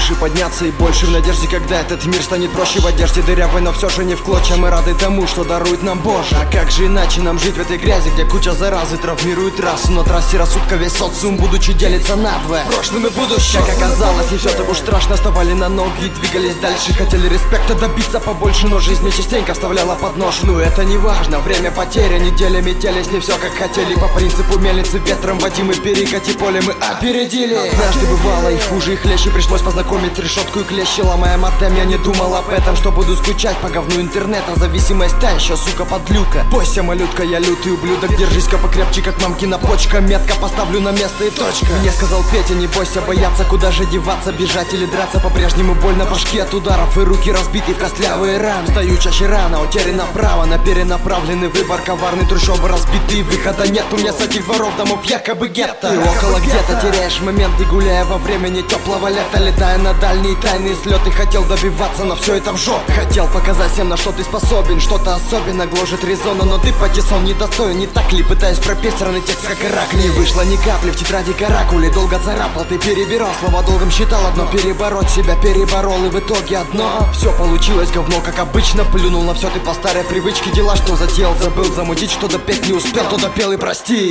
выше подняться и больше в надежде, когда этот мир станет проще. В одежде дырявой, но все же не в клочья. Мы рады тому, что дарует нам Боже. А как же иначе нам жить в этой грязи, где куча заразы травмирует раз. Но трассе рассудка весь социум, будучи, делится надвое прошлым и будущим. Как оказалось, не все так уж страшно. Вставали на ноги и двигались дальше. Хотели респекта добиться побольше, но жизнь мне частенько вставляла под нож. Ну это не важно, время потеря. Неделями телись, не все как хотели. По принципу мельницы ветром водимы перекати поле мы опередили. Однажды бывало и хуже, и хлеще. Пришлось познакомить решетку и клещи. Ломая модем, я не думал об этом, что буду скучать по говну интернета. Зависимость та еще, сука, подлюка. Бойся, малютка, я лютый ублюдок. Держись-ка покрепче, как мамкина почка. Метко поставлю на место и точка. Мне сказал Петя, не бойся бояться. Куда же деваться, бежать или драться? По-прежнему боль на башке от ударов, и руки разбиты в костлявые раны. Встаю чаще рано, утеряно право на перенаправленный выбор. Коварный трущобы разбитые, выхода нет. У меня с этих дворов домов якобы гетто. Ты около где-то теряешь моменты, гуляя во времени теплого лета. Летая на дальние тайные слеты, хотел добиваться, но все это в жопе. Хотел показать всем, на что ты способен. Что-то особенно гложет резонно, но ты патиссон недостоин. Не так ли, пытаюсь пропеть сраный текст, как Ирак. Не вышло ни капли в тетради каракули. Долго царапал, ты перебирал, слова долгом считал одно. Перебороть себя переборол, и в итоге одно. Все получилось говно, как обычно. Плюнул на все ты по старой привычке. Дела, что затеял, забыл замутить. Что допеть не успел, то допел и прости.